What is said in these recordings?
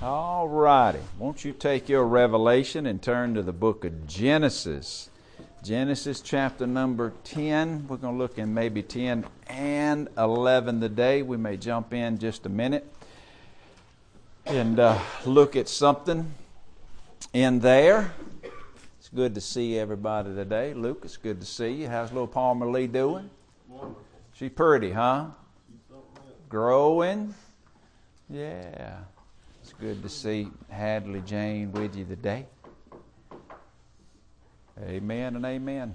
All righty. Won't you take your Revelation and turn to the book of Genesis. Genesis chapter number 10. We're going to look in maybe 10 and 11 today. We may jump in just a minute and look at something in there. It's good to see everybody today. Luke, it's good to see you. How's little Palmer Lee doing? Wonderful. She's pretty, huh? Growing? Yeah. It's good to see Hadley Jane with you today. Amen and amen.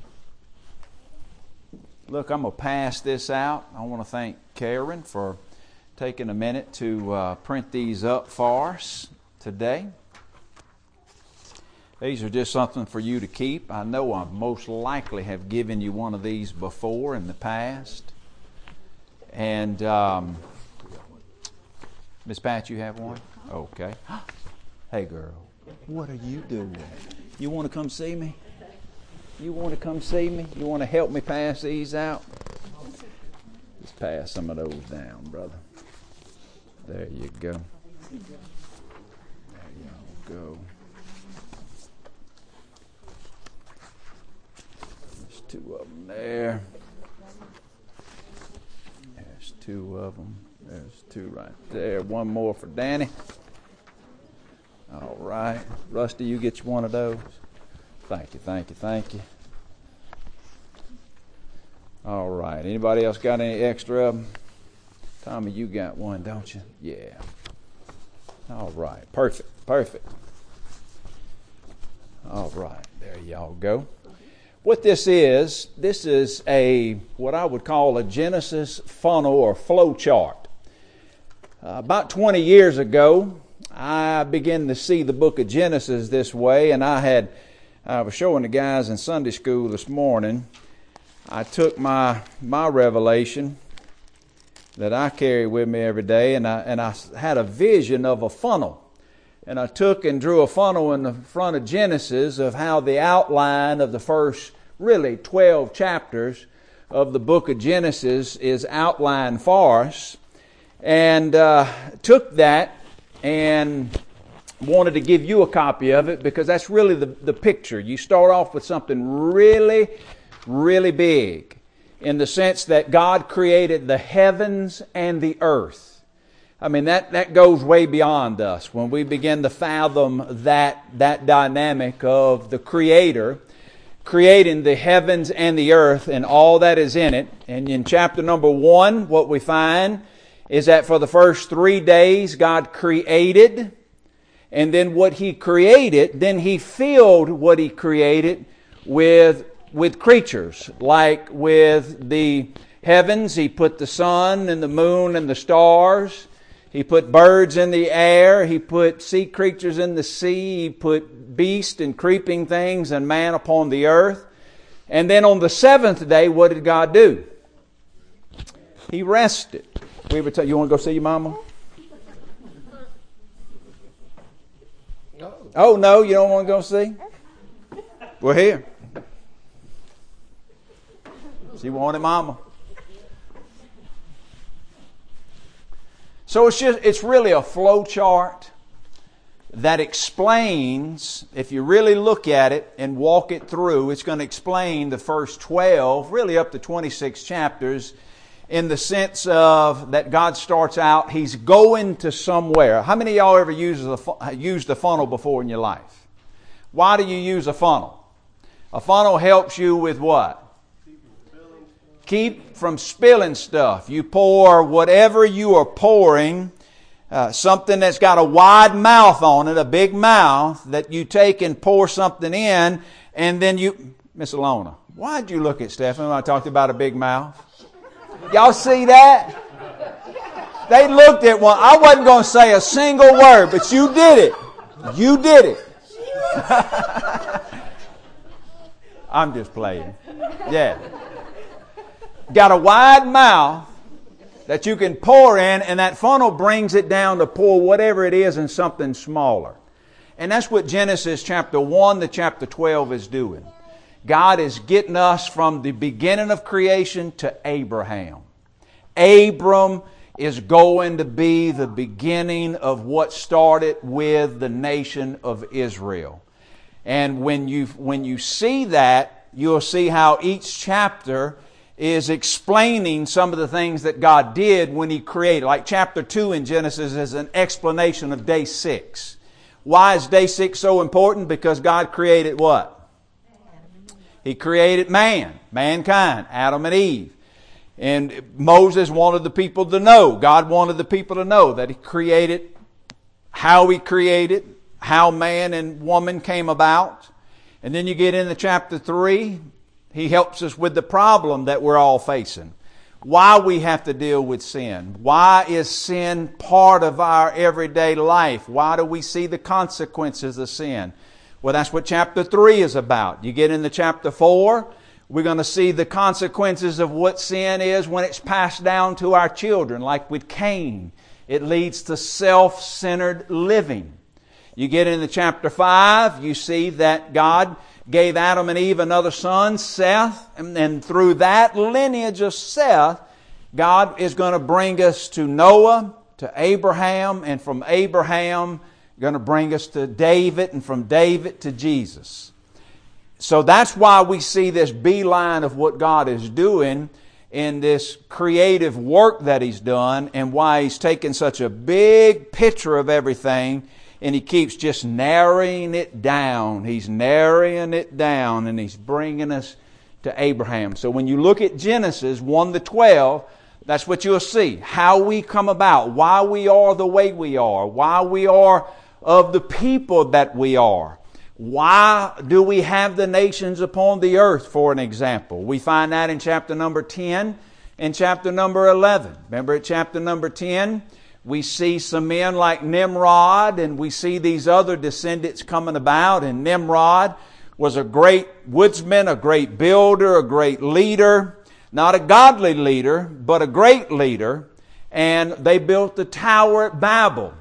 Look, I'm going to pass this out. I want to thank Karen for taking a minute to print these up for us today. These are just something for you to keep. I know I most likely have given you one of these before in the past. And Miss Pat, you have one? Okay. Hey, girl, what are you doing? You want to come see me? You want to come see me? You want to help me pass these out? Just pass some of those down, brother. There you go. There you go. There's two of them there. There's two of them. There's two right there. One more for Danny. All right. Rusty, you get you one of those. Thank you, thank you, thank you. All right. Anybody else got any extra of them? Tommy, you got one, don't you? Yeah. All right. Perfect, perfect. All right. There y'all go. What this is what I would call a Genesis funnel or flow chart. About 20 years ago, I began to see the book of Genesis this way, and I was showing the guys in Sunday school this morning. I took my Revelation that I carry with me every day, and I had a vision of a funnel. And I took and drew a funnel in the front of Genesis of how the outline of the first, really, 12 chapters of the book of Genesis is outlined for us. And took that and wanted to give you a copy of it because that's really the picture. You start off with something really, really big in the sense that God created the heavens and the earth. I mean, that goes way beyond us when we begin to fathom that dynamic of the Creator creating the heavens and the earth and all that is in it. And in chapter number 1, what we find is that for the first 3 days, God created, and then what He created, then He filled what He created with creatures. Like with the heavens, He put the sun and the moon and the stars. He put birds in the air. He put sea creatures in the sea. He put beasts and creeping things and man upon the earth. And then on the seventh day, what did God do? He rested. You want to go see your mama? Oh, no, you don't want to go see? Well, here. She wanted mama. So it's really a flow chart that explains, if you really look at it and walk it through, it's going to explain the first 12, really up to 26 chapters, in the sense of that God starts out, He's going to somewhere. How many of y'all ever used a funnel before in your life? Why do you use a funnel? A funnel helps you with what? Keep from spilling stuff. You pour whatever you are pouring, something that's got a wide mouth on it, a big mouth, that you take and pour something in, and then you... Miss Alona, why'd you look at Stephanie when I talked about a big mouth? Y'all see that? They looked at one. I wasn't going to say a single word, but you did it. You did it. I'm just playing. Yeah. Got a wide mouth that you can pour in, and that funnel brings it down to pour whatever it is in something smaller. And that's what Genesis chapter 1 to chapter 12 is doing. God is getting us from the beginning of creation to Abraham. Abram is going to be the beginning of what started with the nation of Israel. And when you see that, you'll see how each chapter is explaining some of the things that God did when He created. Like chapter 2 in Genesis is an explanation of day 6. Why is day 6 so important? Because God created what? He created mankind, Adam and Eve. And Moses wanted the people to know, God wanted the people to know that He created, how He created, how man and woman came about. And then you get into chapter 3, He helps us with the problem that we're all facing. Why we have to deal with sin. Why is sin part of our everyday life? Why do we see the consequences of sin? Well, that's what chapter 3 is about. You get into chapter 4, we're going to see the consequences of what sin is when it's passed down to our children, like with Cain. It leads to self-centered living. You get into chapter 5, you see that God gave Adam and Eve another son, Seth, and through that lineage of Seth, God is going to bring us to Noah, to Abraham, and from Abraham, going to bring us to David, and from David to Jesus. So that's why we see this beeline of what God is doing in this creative work that He's done, and why He's taken such a big picture of everything, and He keeps just narrowing it down. He's narrowing it down, and He's bringing us to Abraham. So when you look at Genesis 1 to 12, that's what you'll see. How we come about, why we are the way we are, why we are of the people that we are. Why do we have the nations upon the earth, for an example? We find that in chapter number 10 and chapter number 11. Remember at chapter number 10, we see some men like Nimrod, and we see these other descendants coming about. And Nimrod was a great woodsman, a great builder, a great leader. Not a godly leader, but a great leader. And they built the tower at Babel.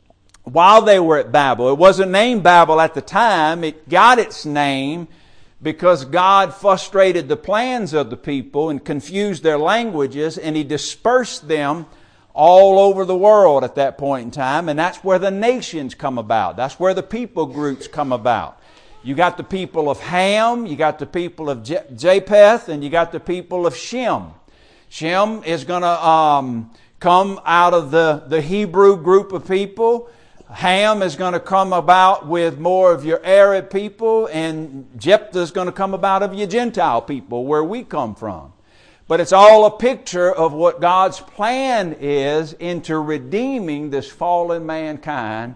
While they were at Babel, it wasn't named Babel at the time. It got its name because God frustrated the plans of the people and confused their languages, and He dispersed them all over the world at that point in time. And that's where the nations come about. That's where the people groups come about. You got the people of Ham, you got the people of Japheth, and you got the people of Shem. Shem is going to come out of the Hebrew group of people. Ham is going to come about with more of your Arab people, and Jephthah is going to come about of your Gentile people, where we come from. But it's all a picture of what God's plan is into redeeming this fallen mankind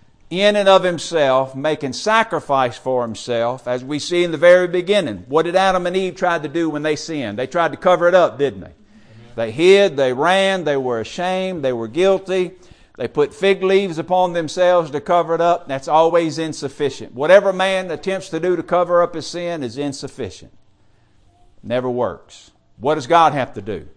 in and of Himself, making sacrifice for Himself, as we see in the very beginning. What did Adam and Eve try to do when they sinned? They tried to cover it up, didn't they? Amen. They hid, they ran, they were ashamed, they were guilty. They put fig leaves upon themselves to cover it up. That's always insufficient. Whatever man attempts to do to cover up his sin is insufficient. Never works. What does God have to do?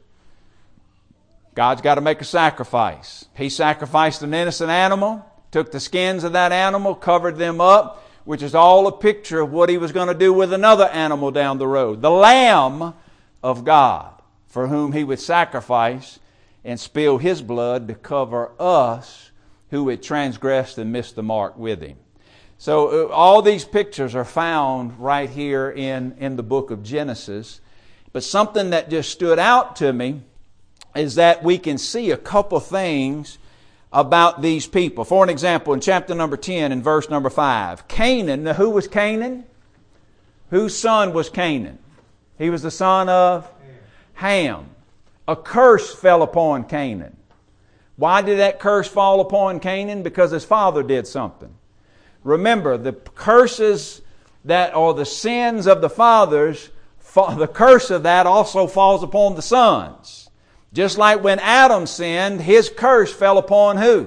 God's got to make a sacrifice. He sacrificed an innocent animal, took the skins of that animal, covered them up, which is all a picture of what He was going to do with another animal down the road. The Lamb of God, for whom He would sacrifice and spill His blood to cover us who had transgressed and missed the mark with Him. So all these pictures are found right here in the book of Genesis. But something that just stood out to me is that we can see a couple things about these people. For an example, in chapter number 10 and verse number 5, Canaan. Now, who was Canaan? Whose son was Canaan? He was the son of Ham. A curse fell upon Canaan. Why did that curse fall upon Canaan? Because his father did something. Remember, the curses that are the sins of the fathers, the curse of that also falls upon the sons. Just like when Adam sinned, his curse fell upon who?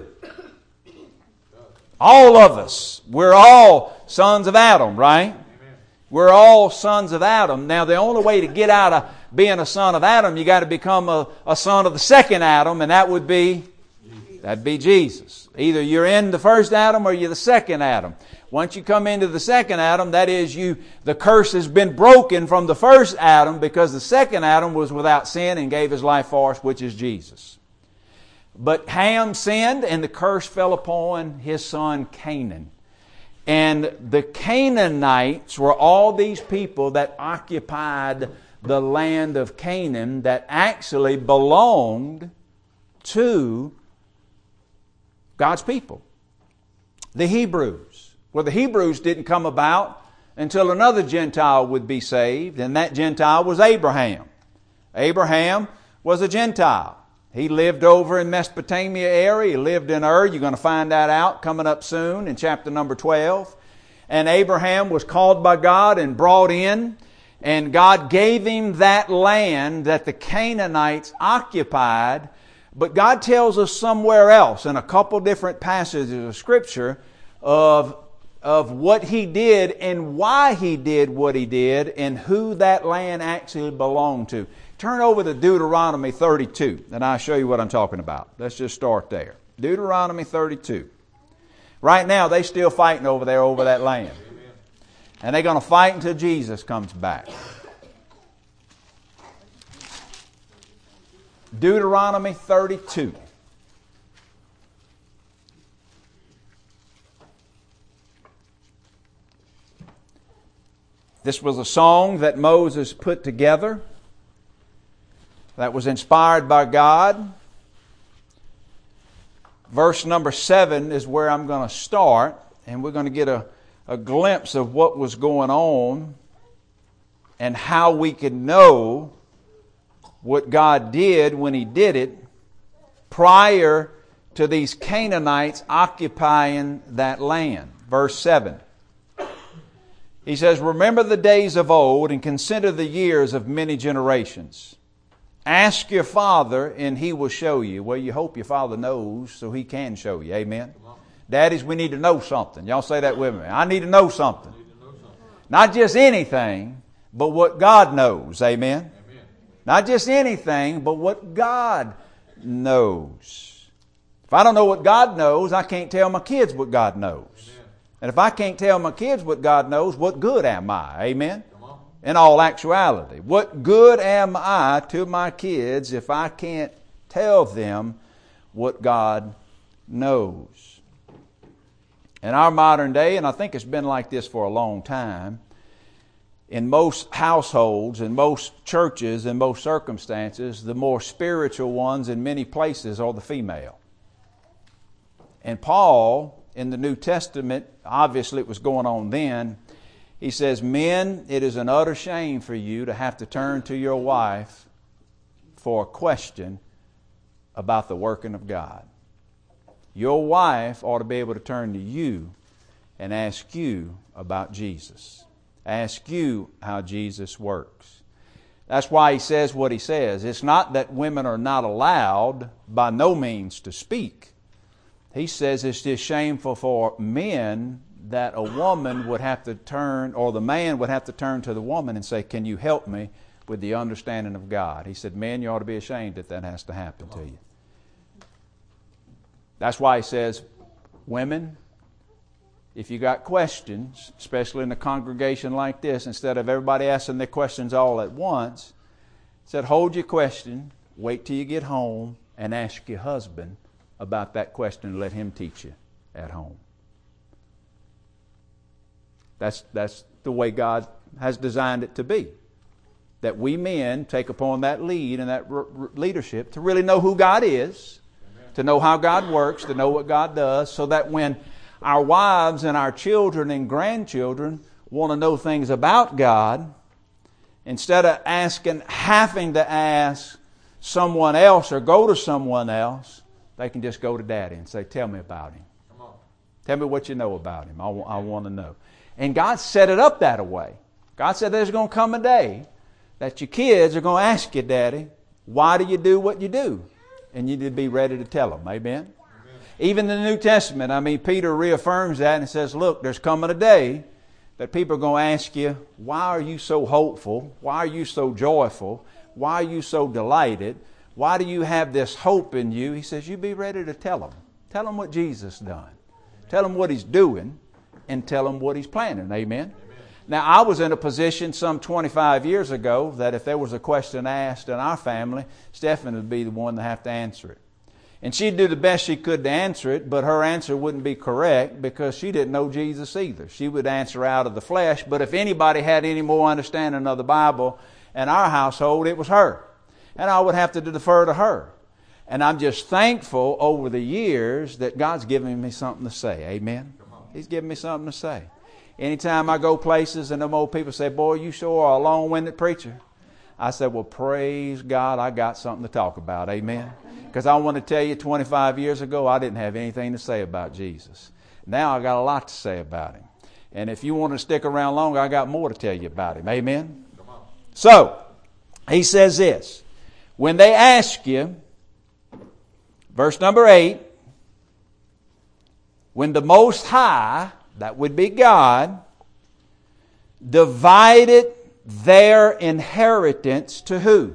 All of us. We're all sons of Adam, right? We're all sons of Adam. Now, the only way to get out of being a son of Adam, you got to become a son of the second Adam, and that'd be Jesus. Either you're in the first Adam or you're the second Adam. Once you come into the second Adam, that is, the curse has been broken from the first Adam, because the second Adam was without sin and gave his life for us, which is Jesus. But Ham sinned, and the curse fell upon his son Canaan. And the Canaanites were all these people that occupied the land of Canaan that actually belonged to God's people. The Hebrews. Well, the Hebrews didn't come about until another Gentile would be saved, and that Gentile was Abraham. Abraham was a Gentile. He lived over in Mesopotamia area. He lived in Ur. You're going to find that out coming up soon in chapter number 12. And Abraham was called by God and brought in, and God gave him that land that the Canaanites occupied. But God tells us somewhere else in a couple different passages of Scripture of what He did and why He did what He did and who that land actually belonged to. Turn over to Deuteronomy 32, and I'll show you what I'm talking about. Let's just start there. Deuteronomy 32. Right now, they're still fighting over there over that land. And they're going to fight until Jesus comes back. Deuteronomy 32. This was a song that Moses put together that was inspired by God. Verse number 7 is where I'm going to start, and we're going to get a glimpse of what was going on and how we could know what God did when He did it prior to these Canaanites occupying that land. Verse 7. He says, "Remember the days of old and consider the years of many generations. Ask your father and he will show you." Well, you hope your father knows so he can show you. Amen. Daddies, we need to know something. Y'all say that with me. I need to know something. Not just anything, but what God knows. Amen. Not just anything, but what God knows. If I don't know what God knows, I can't tell my kids what God knows. And if I can't tell my kids what God knows, what good am I? Amen? In all actuality. What good am I to my kids if I can't tell them what God knows? In our modern day, and I think it's been like this for a long time, in most households, in most churches, in most circumstances, the more spiritual ones in many places are the female. And Paul, in the New Testament, obviously it was going on then, he says, "Men, it is an utter shame for you to have to turn to your wife for a question about the working of God. Your wife ought to be able to turn to you and ask you about Jesus. Ask you how Jesus works." That's why he says what he says. It's not that women are not allowed by no means to speak. He says it's just shameful for men that a woman would have to turn, or the man would have to turn to the woman and say, "Can you help me with the understanding of God?" He said, "Men, you ought to be ashamed that that has to happen to you." That's why he says, women, if you got questions, especially in a congregation like this, instead of everybody asking their questions all at once, he said, hold your question, wait till you get home, and ask your husband about that question and let him teach you at home. That's the way God has designed it to be. That we men take upon that lead and that leadership to really know who God is, Amen. To know how God works, to know what God does, so that when our wives and our children and grandchildren want to know things about God, instead of having to ask someone else or go to someone else, they can just go to Daddy and say, "Tell me about Him. Tell me what you know about Him. I want to know." And God set it up that way. God said there's going to come a day that your kids are going to ask you, "Daddy, why do you do what you do?" And you need to be ready to tell them. Amen? Even in the New Testament, Peter reaffirms that and says, look, there's coming a day that people are going to ask you, "Why are you so hopeful? Why are you so joyful? Why are you so delighted? Why do you have this hope in you?" He says, you be ready to tell them. Tell them what Jesus done. Tell them what He's doing, and tell them what He's planning. Amen? Now, I was in a position some 25 years ago that if there was a question asked in our family, Stephen would be the one to have to answer it. And she'd do the best she could to answer it, but her answer wouldn't be correct because she didn't know Jesus either. She would answer out of the flesh, but if anybody had any more understanding of the Bible in our household, it was her. And I would have to defer to her. And I'm just thankful over the years that God's given me something to say. Amen? He's given me something to say. Anytime I go places and them old people say, boy, you sure are a long-winded preacher. I said, well, praise God, I got something to talk about. Amen? Because I want to tell you, 25 years ago, I didn't have anything to say about Jesus. Now I got a lot to say about Him. And if you want to stick around longer, I got more to tell you about Him. Amen? So, he says this. When they ask you, verse number 8, when the Most High, that would be God, divided their inheritance to who?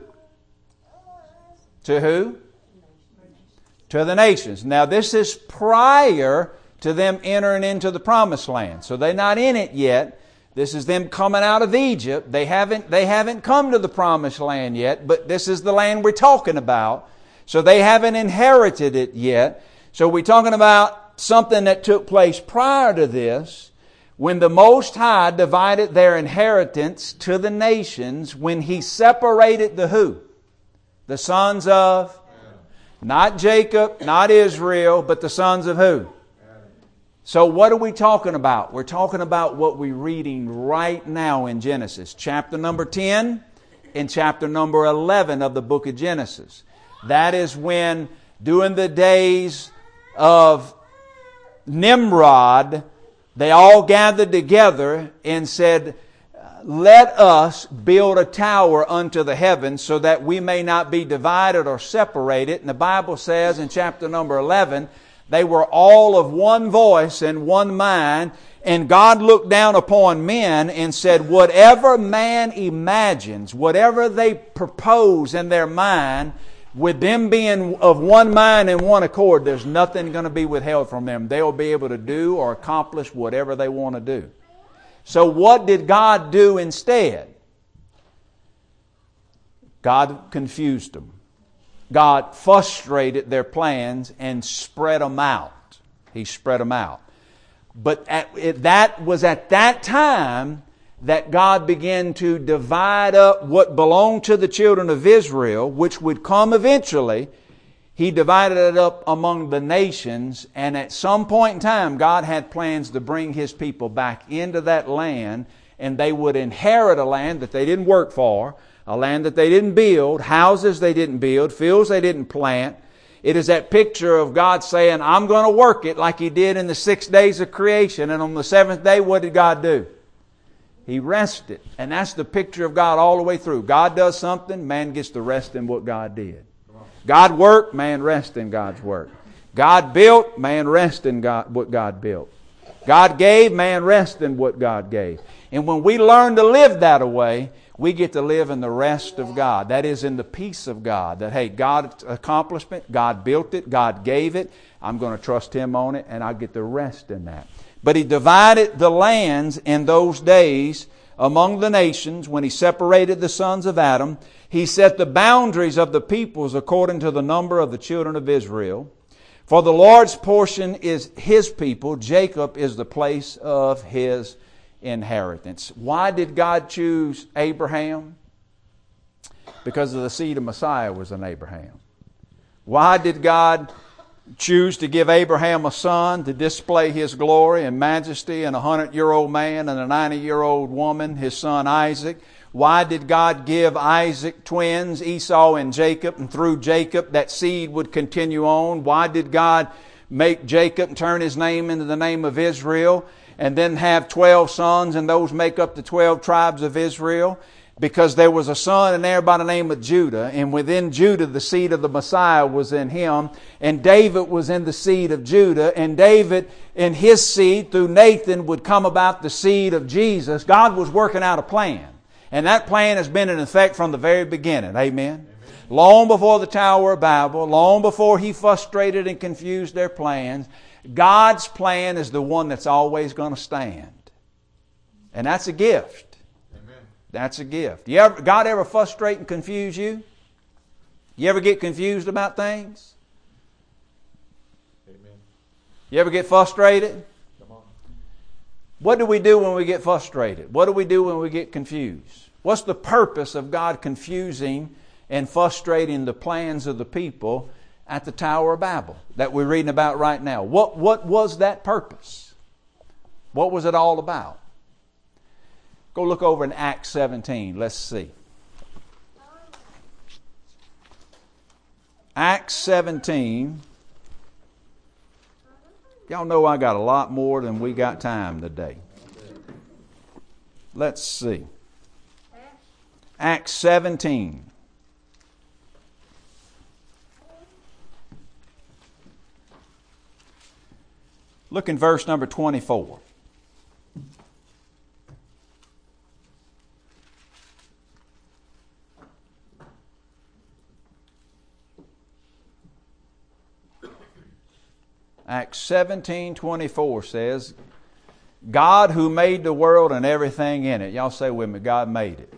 To who? To the nations. Now this is prior to them entering into the promised land. So they're not in it yet. This is them coming out of Egypt. They haven't come to the promised land yet, but this is the land we're talking about. So they haven't inherited it yet. So we're talking about something that took place prior to this, when the Most High divided their inheritance to the nations, when He separated the who? The sons of? Not Jacob, not Israel, but the sons of who? So what are we talking about? We're talking about what we're reading right now in Genesis. Chapter number 10 and chapter number 11 of the book of Genesis. That is when, during the days of Nimrod, they all gathered together and said, let us build a tower unto the heavens so that we may not be divided or separated. And the Bible says in chapter number 11, they were all of one voice and one mind, and God looked down upon men and said, whatever man imagines, whatever they propose in their mind, with them being of one mind and one accord, there's nothing going to be withheld from them. They'll be able to do or accomplish whatever they want to do. So what did God do instead? God confused them. God frustrated their plans and spread them out. He spread them out. But that was at that time that God began to divide up what belonged to the children of Israel, which would come eventually. He divided it up among the nations, and at some point in time, God had plans to bring His people back into that land, and they would inherit a land that they didn't work for, a land that they didn't build, houses they didn't build, fields they didn't plant. It is that picture of God saying, I'm going to work it like He did in the 6 days of creation, and on the seventh day, what did God do? He rested. And that's the picture of God all the way through. God does something, man gets to rest in what God did. God worked, man rests in God's work. God built, man rests in what God built. God gave, man rests in what God gave. And when we learn to live that way, we get to live in the rest of God. That is, in the peace of God. That, hey, God's accomplishment, God built it, God gave it. I'm going to trust Him on it, and I get to rest in that. But He divided the lands in those days among the nations when He separated the sons of Adam. He set the boundaries of the peoples according to the number of the children of Israel. For the Lord's portion is His people. Jacob is the place of His inheritance. Why did God choose Abraham? Because of the seed of Messiah was in Abraham. Why did God choose to give Abraham a son to display His glory and majesty, and a 100-year-old man and a 90-year-old woman, his son Isaac? Why did God give Isaac twins, Esau and Jacob, and through Jacob that seed would continue on? Why did God make Jacob turn his name into the name of Israel and then have 12 sons, and those make up the 12 tribes of Israel? Because there was a son in there by the name of Judah, and within Judah the seed of the Messiah was in him, and David was in the seed of Judah, and David in his seed through Nathan would come about the seed of Jesus. God was working out a plan, and that plan has been in effect from the very beginning. Amen? Long before the Tower of Babel, long before He frustrated and confused their plans, God's plan is the one that's always going to stand. And that's a gift. That's a gift. God ever frustrate and confuse you? You ever get confused about things? You ever get frustrated? What do we do when we get frustrated? What do we do when we get confused? What's the purpose of God confusing and frustrating the plans of the people at the Tower of Babel that we're reading about right now? What was that purpose? What was it all about? Go look over in Acts 17. Let's see. Acts 17. Y'all know I got a lot more than we got time today. Let's see. Acts 17. Look in verse number 24. Acts 17:24 says, God who made the world and everything in it. Y'all say with me, God made it.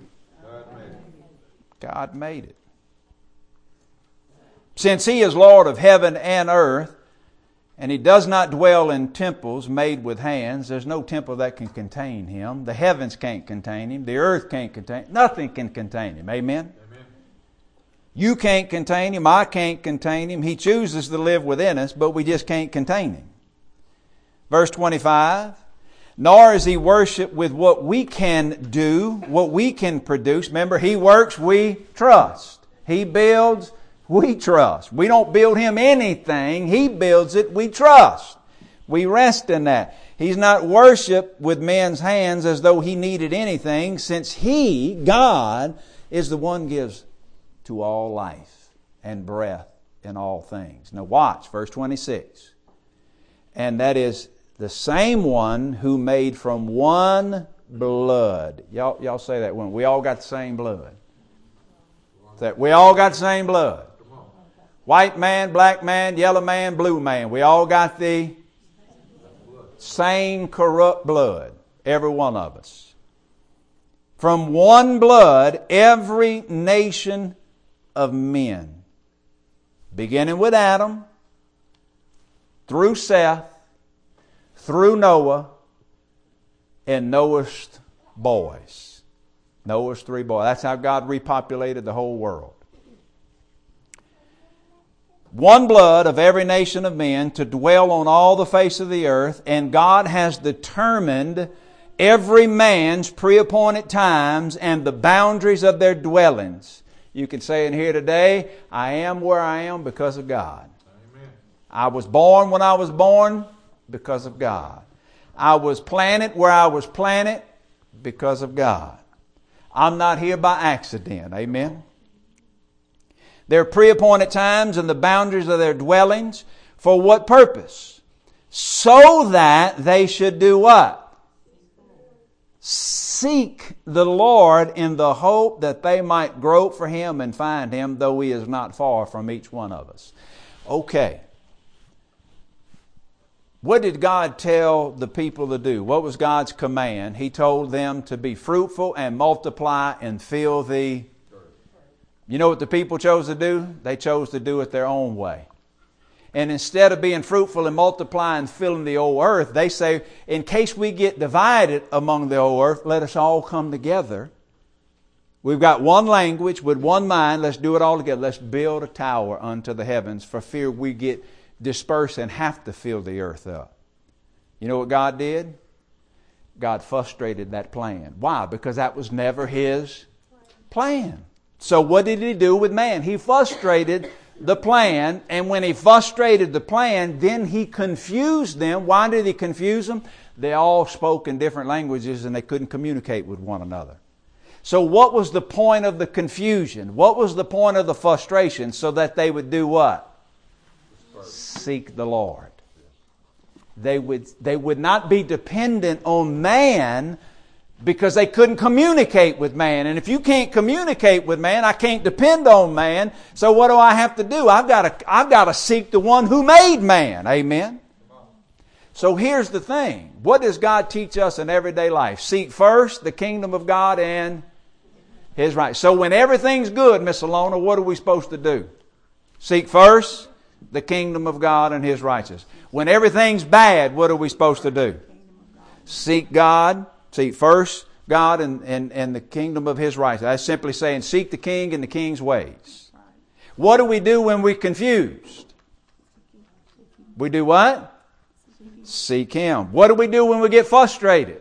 God made it. Since He is Lord of heaven and earth, and He does not dwell in temples made with hands, there's no temple that can contain Him. The heavens can't contain Him. The earth can't contain Him. Nothing can contain Him. Amen? You can't contain Him. I can't contain Him. He chooses to live within us, but we just can't contain Him. Verse 25, nor is He worshipped with what we can do, what we can produce. Remember, He works, we trust. He builds, we trust. We don't build Him anything. He builds it, we trust. We rest in that. He's not worshipped with men's hands as though He needed anything, since He, God, is the one who gives to all life and breath in all things. Now watch, verse 26. And that is the same one who made from one blood. Y'all say that one. We all got the same blood. That we all got the same blood. White man, black man, yellow man, blue man. We all got the same corrupt blood. Every one of us. From one blood, every nation of men, beginning with Adam, through Seth, through Noah, and Noah's boys. Noah's 3 boys. That's how God repopulated the whole world. One blood of every nation of men to dwell on all the face of the earth, and God has determined every man's pre-appointed times and the boundaries of their dwellings. You can say in here today, I am where I am because of God. Amen. I was born when I was born because of God. I was planted where I was planted because of God. I'm not here by accident. Amen. Their pre-appointed times and the boundaries of their dwellings. For what purpose? So that they should do what? Seek the Lord in the hope that they might grope for Him and find Him, though He is not far from each one of us. Okay. What did God tell the people to do? What was God's command? He told them to be fruitful and multiply and fill the earth. You know what the people chose to do? They chose to do it their own way. And instead of being fruitful and multiplying and filling the old earth, they say, in case we get divided among the old earth, let us all come together. We've got one language with one mind. Let's do it all together. Let's build a tower unto the heavens for fear we get dispersed and have to fill the earth up. You know what God did? God frustrated that plan. Why? Because that was never His plan. So what did He do with man? He frustrated the plan, and when He frustrated the plan, then He confused them. Why did He confuse them? They all spoke in different languages and they couldn't communicate with one another. So what was the point of the confusion? What was the point of the frustration? So that they would do what? Seek the Lord. They would not be dependent on man, because they couldn't communicate with man. And if you can't communicate with man, I can't depend on man. So what do I have to do? I've got to seek the one who made man. Amen. So here's the thing. What does God teach us in everyday life? Seek first the kingdom of God and His right. So when everything's good, Miss Alona, what are we supposed to do? Seek first the kingdom of God and His righteousness. When everything's bad, what are we supposed to do? Seek God. Seek first God and the kingdom of His righteousness. That's simply saying seek the King and the King's ways. What do we do when we're confused? We do what? Seek Him. What do we do when we get frustrated?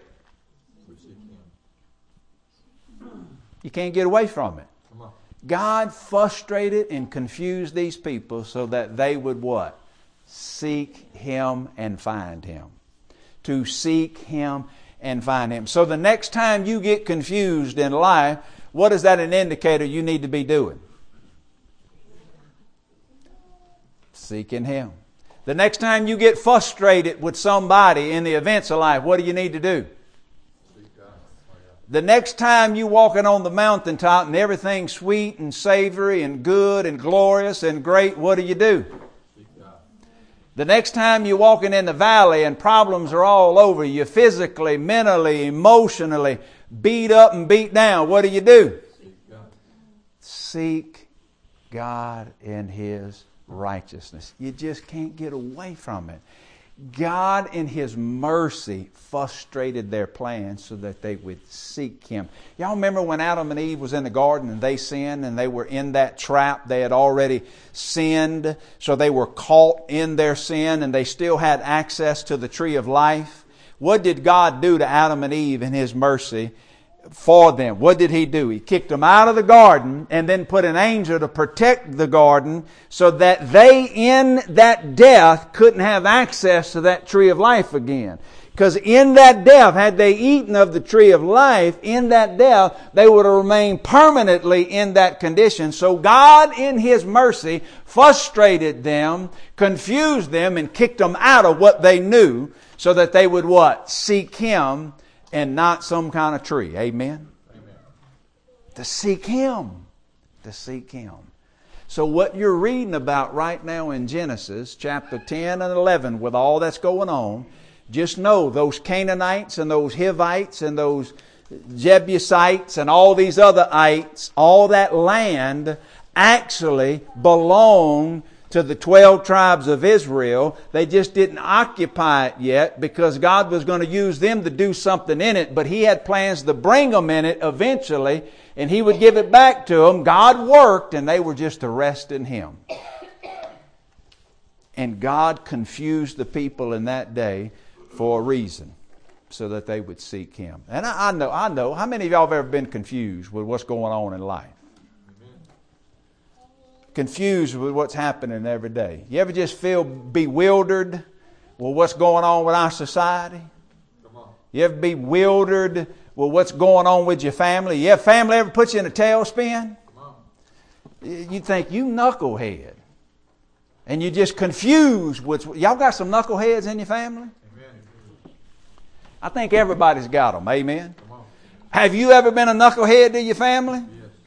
You can't get away from it. God frustrated and confused these people so that they would what? Seek Him and find Him. To seek Him and find Him. So the next time you get confused in life, what is that an indicator you need to be doing? Seeking Him. The next time you get frustrated with somebody in the events of life, what do you need to do? The next time you walking on the mountaintop and everything's sweet and savory and good and glorious and great, what do? The next time you're walking in the valley and problems are all over you, physically, mentally, emotionally, beat up and beat down, what do? Seek God in His righteousness. You just can't get away from it. God in His mercy frustrated their plans so that they would seek Him. Y'all remember when Adam and Eve was in the garden and they sinned and they were in that trap? They had already sinned, so they were caught in their sin and they still had access to the tree of life. What did God do to Adam and Eve in His mercy for them? What did He do? He kicked them out of the garden and then put an angel to protect the garden so that they in that death couldn't have access to that tree of life again. Because in that death, had they eaten of the tree of life, in that death, they would have remained permanently in that condition. So God in His mercy frustrated them, confused them, and kicked them out of what they knew so that they would what? Seek Him and not some kind of tree. Amen? Amen. To seek Him. To seek Him. So what you're reading about right now in Genesis chapter 10 and 11 with all that's going on, just know those Canaanites and those Hivites and those Jebusites and all these other ites, all that land actually belonged to the 12 tribes of Israel. They just didn't occupy it yet because God was going to use them to do something in it, but He had plans to bring them in it eventually, and He would give it back to them. God worked, and they were just to rest in Him. And God confused the people in that day for a reason, so that they would seek Him. And I know. How many of y'all have ever been confused with what's going on in life? Confused with what's happening every day. You ever just feel bewildered with what's going on with our society? You ever be bewildered with what's going on with your family? Your family ever put you in a tailspin? You think you knucklehead. And you're just confused with... Y'all got some knuckleheads in your family? I think everybody's got them. Amen? Have you ever been a knucklehead to your family?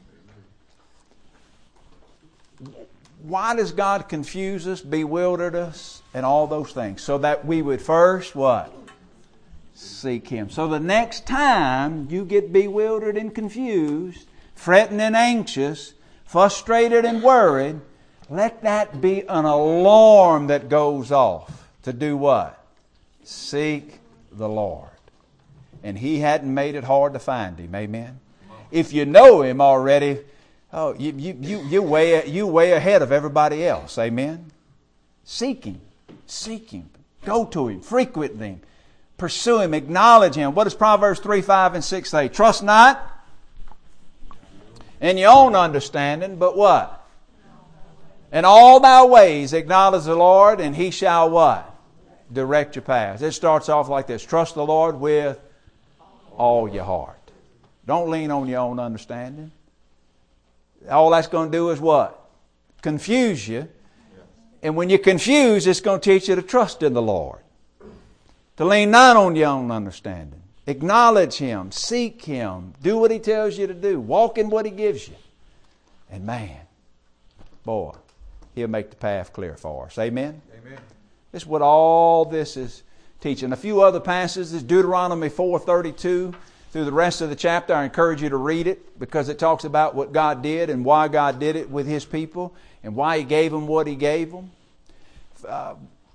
Why does God confuse us, bewilder us, and all those things? So that we would first, what? Seek Him. So the next time you get bewildered and confused, fretting and anxious, frustrated and worried, let that be an alarm that goes off to do what? Seek the Lord. And He hadn't made it hard to find Him. Amen? If you know Him already, oh, you're way ahead of everybody else. Amen? Seek Him. Seek Him. Go to Him. Frequent Him. Pursue Him. Acknowledge Him. What does Proverbs 3, 5, and 6 say? Trust not in your own understanding, but what? In all thy ways acknowledge the Lord, and He shall what? Direct your paths. It starts off like this. Trust the Lord with all your heart. Don't lean on your own understanding. All that's going to do is what? Confuse you. And when you're confused, it's going to teach you to trust in the Lord. To lean not on your own understanding. Acknowledge Him. Seek Him. Do what He tells you to do. Walk in what He gives you. And man, boy, He'll make the path clear for us. Amen? Amen. This is what all this is teaching. A few other passages, Deuteronomy 4:32. Through the rest of the chapter, I encourage you to read it because it talks about what God did and why God did it with His people and why He gave them what He gave them.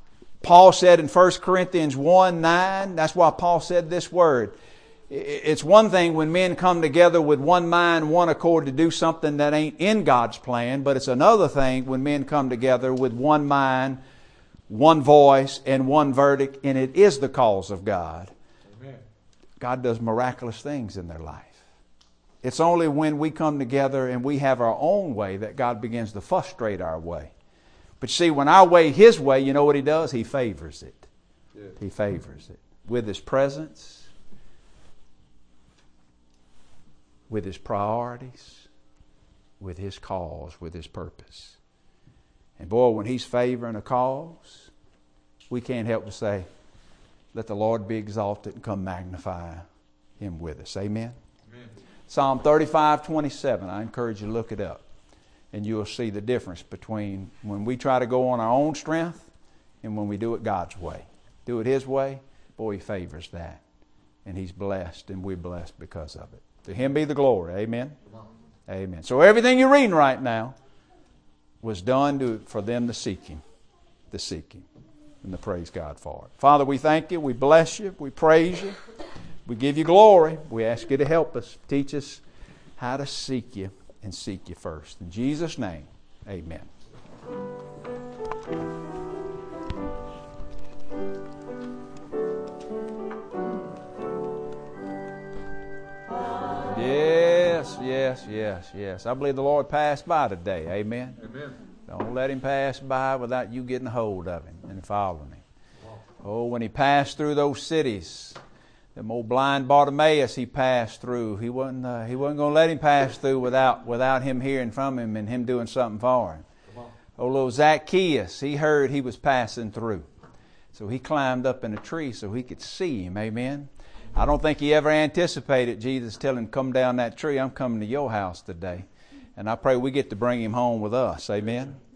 Paul said in 1 Corinthians 1:9, that's why Paul said this word. It's one thing when men come together with one mind, one accord to do something that ain't in God's plan, but it's another thing when men come together with one mind, one voice, and one verdict, and it is the cause of God. Amen. God does miraculous things in their life. It's only when we come together and we have our own way that God begins to frustrate our way. But see, when our way, His way, you know what He does? He favors it. Yeah. He favors it. With His presence, with His priorities, with His cause, with His purpose. And boy, when He's favoring a cause, we can't help but say, let the Lord be exalted and come magnify Him with us. Amen? Amen. Psalm 35:27. I encourage you to look it up. And you'll see the difference between when we try to go on our own strength and when we do it God's way. Do it His way, boy, He favors that. And He's blessed, and we're blessed because of it. To Him be the glory. Amen? Amen. So everything you're reading right now was done for them to seek Him. To seek Him. And to praise God for it. Father, we thank You. We bless You. We praise You. We give You glory. We ask You to help us. Teach us how to seek You and seek You first. In Jesus' name, amen. Yes. I believe the Lord passed by today. Amen. Amen. Don't let Him pass by without you getting a hold of Him and following Him. Oh, when He passed through those cities, them old blind Bartimaeus He passed through. He wasn't going to let him pass through without Him hearing from him and Him doing something for him. Oh, little Zacchaeus, he heard He was passing through. So he climbed up in a tree so he could see Him. Amen. I don't think he ever anticipated Jesus telling him, come down that tree. I'm coming to your house today. And I pray we get to bring him home with us. Amen.